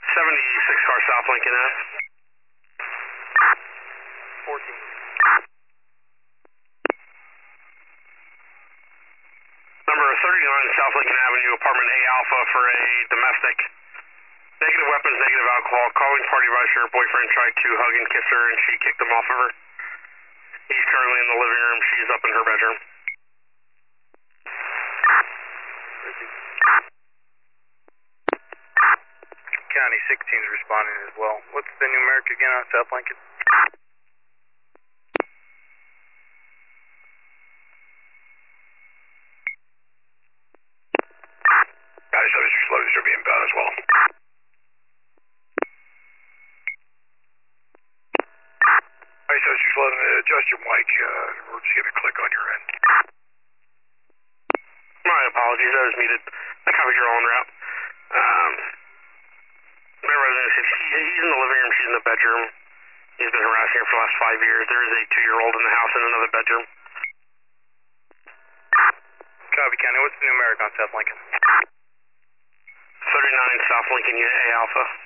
76 car South Lincoln Ave. 14. Number 39 South Lincoln Avenue, apartment A Alpha for a domestic. Negative weapons, negative alcohol. Calling party advice. Her boyfriend tried to hug and kiss her and she kicked him off of her. He's currently in the living room. She's up in her bedroom. County 16 is responding as well. What's the numeric again on South Lincoln? County 76 loaded should be inbound as well. County 76 loaded, adjust your mic. We're just going to click on your end. My apologies, I was muted. I copied your own route. My resident said he's in the living room, she's in the bedroom. He's been harassing her for the last 5 years. There is a 2-year-old in the house in another bedroom. Copy, County. What's the numeric on South Lincoln? 39 South Lincoln Unit A Alpha.